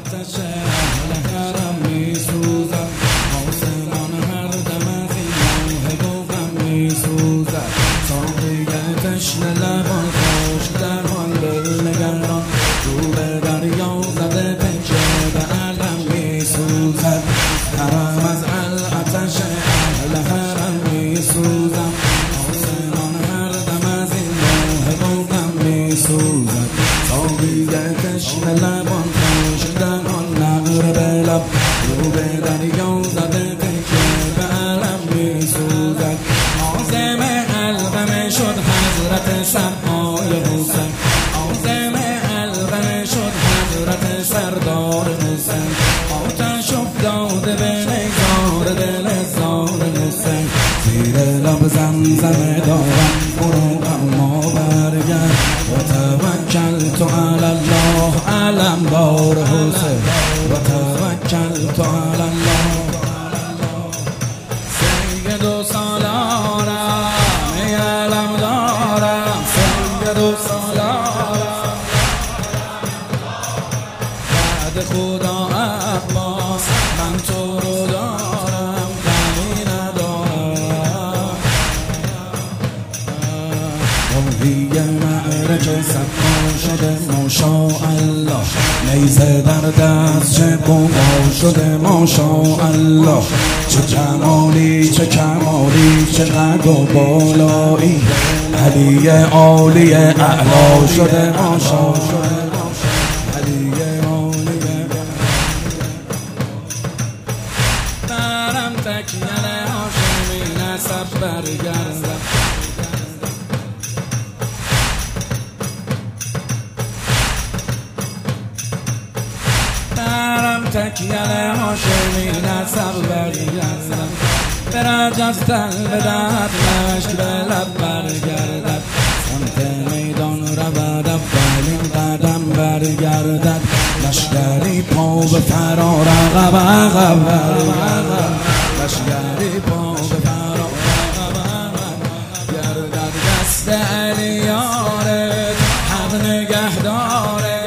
آتش اهل حرم میسوزد، آسمان هر دم از این موهب و غم میسوزد. ساقی تشنه لبان خشک در حال دلنگران، رو به دریا زده پنجه به علم میسوزد. حرم از آتش اهل حرم میسوزم، آسمان هر دم از این موهب و غم میسوزد. ساقی تشنه لبان خشک در حال نعره به لب، رو به دریا زده پنجه به علم میسوزد. عازم الغم شد حضرت سرهای حسین، عازم الغم شد حضرت سردار حسین. آتش افتاده به نیزار دل زار حسین، زیر لب زمزمه دارم برو اما برگرد. و توکلت علی الله علمدار حسین، و توکلت علی الله. سید و سالارم ای علمدارم، سید و سالارم بعد خدا عباس من تو رو دارم، غمی ندارم. روحی معرکه سبا شده ماشاءالله، نیزه در دست چه بوما شده ماشاءالله. چه جمالی چه کمالی چه قد و بالایی، علی عالی اعلا شده ماشاءالله. علی عالی برم تکیل هاشمی نسب برگردم، تکیل هاشمی نسب برگردم. برج از تل بدهد مشک به لب برگردد، سمت میدان رود اولین قدم برگردد. لشکری پا به فرار عقب عقب برگردد، لشکری پا به فرار عقب عقب گردد. دست علی یارت حق نگهداره،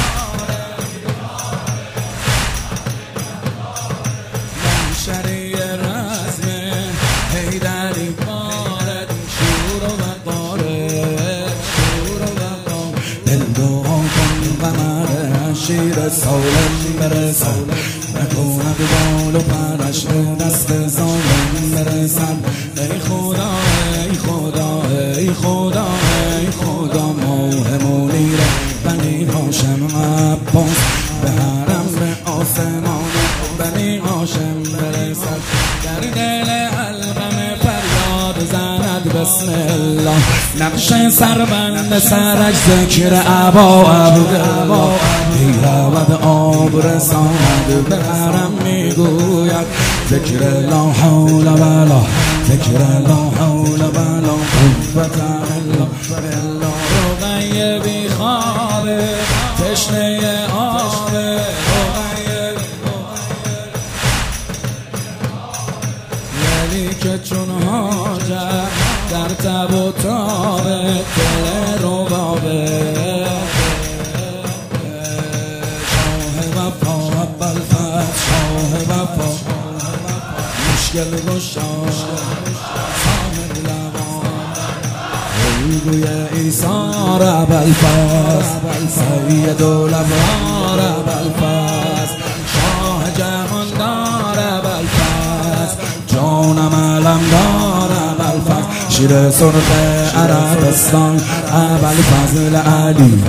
شری رزمه حیدری بارد، شور و وقارد شور و وقار. دل دعا کن قمر شیر سالم برسد، نکند بال و پرش به دست ظالم برسد. ای خدا ای خدا ای خدا ای خدا، ماه منیر بنی هاشم عباس به حرم به آسمان بنی هاشم برسد. در دل الغم فریاد زند بسم الله، نقش سربند سرش ذکر ابا عبدالله. میرود آب رساند به حرم میگوید، ذکر لا حول ولا ذکر لا حول ولا قوة الا بالله. رقیه بی خوابه تشنه آبه، که چون حاجت در تب و تابه دل ربابه. شاه وفا ابوالفتح شاه وفا، مشکل گشا صاحب لوان. الگوی ایثار ابوالفضل، سید الابرار ابوالفضل، شاه جهاندار ابوالفضل، جانم علمدار ابوالفضل. شیر سرخ عربستان ابوالفضل علی،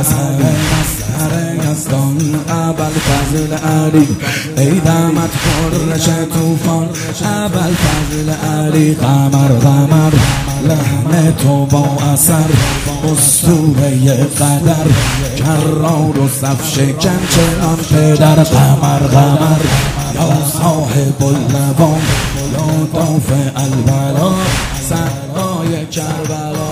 مظهر یزدان ابوالفضل علی. ای دمت قرش توفان ابوالفضل علی. قمر قمر لحن تو با اثر، اسطوره قدر کرار و صف شکن چنان پدر. قمر قمر یا صاحب اللوام، یا دافع البلا سرای کربلا.